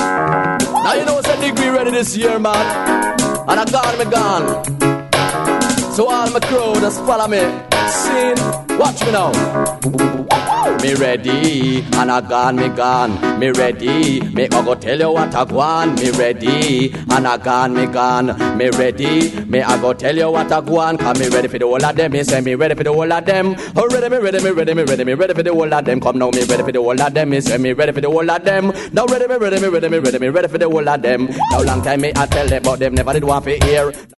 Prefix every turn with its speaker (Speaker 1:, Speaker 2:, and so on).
Speaker 1: Now you know say degree ready this year, man. And I gone, me gone. So all my crew, just follow me. Sing, watch me now. Me ready, and I gone, me gone. Me ready, me I go tell you what I want. Me ready, and I gone, me gone. Me ready, me I go tell you what I want. Cause me ready for the whole of them. Me say me ready for the whole of them. Oh ready, me ready, me ready, me ready, me ready for the whole of them. Come now, me ready for the whole of them. Me say me ready for the whole of them. Now ready, me ready, me ready, me ready, me ready for the whole of them. Now long time me I tell them, but them never did want to hear.